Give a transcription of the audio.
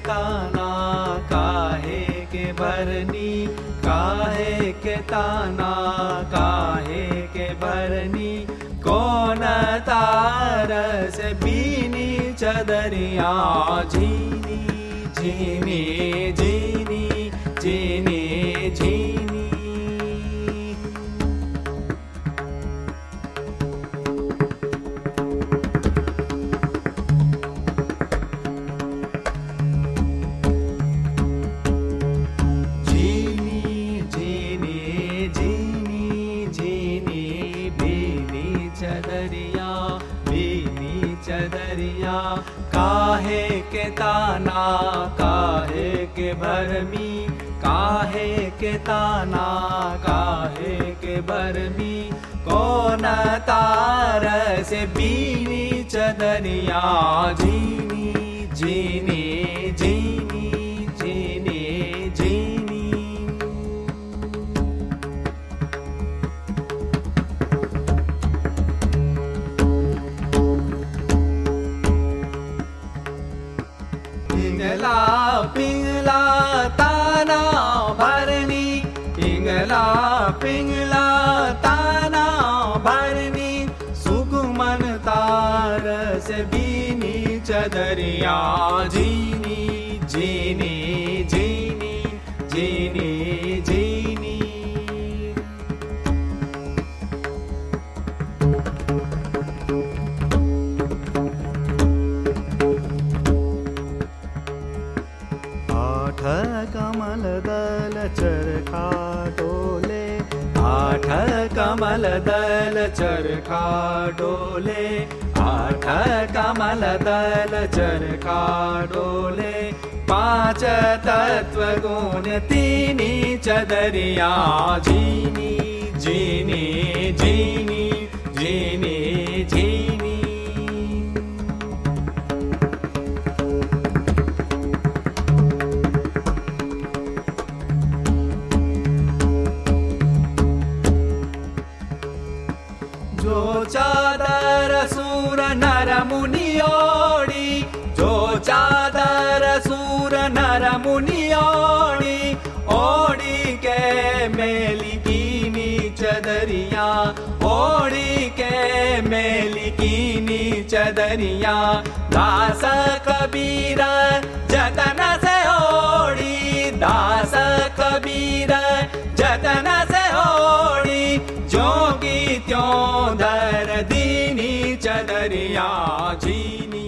ताना काहे के भरनी, काहे के ताना काहे के भरनी। कौन तारस बीनी चदरिया झीनी झीनी झीनी झीनी झीनी। चदरिया बीनी चदरिया काहे के ताना काहे के भरमी, काहे के ताना काहे के भरमी। कौन तारस बीनी चदरिया झीनी झीनी झीनी झीनी झीनी। पिंगला पिंगला ताना भरनी, पिंगला पिंगला ताना भरनी। सुकुमन तारस बीनी चदरिया झीनी झीनी झीनी झीनी झीनी। आठ कमल दल चरखा डोले, आठ कमल दल चरखा डोले, आठ कमल दल चरखा डोले। पांच तत्व गुण तीनी चदरिया झीनी झीनी झीनी झीनी झीनी। जो चादर सूर नर मुनि ओढ़ी, जो चादर सूर नर मुनि ओढ़ी। ओढ़ी के मेली कीनी चदरिया, ओढ़ी के मेली कीनी चदरिया। दास कबीर जतन से ओढ़ी, दास कबीर जतन से ओढ़ी। जोगी त्यों दर दीनी चदरिया झीनी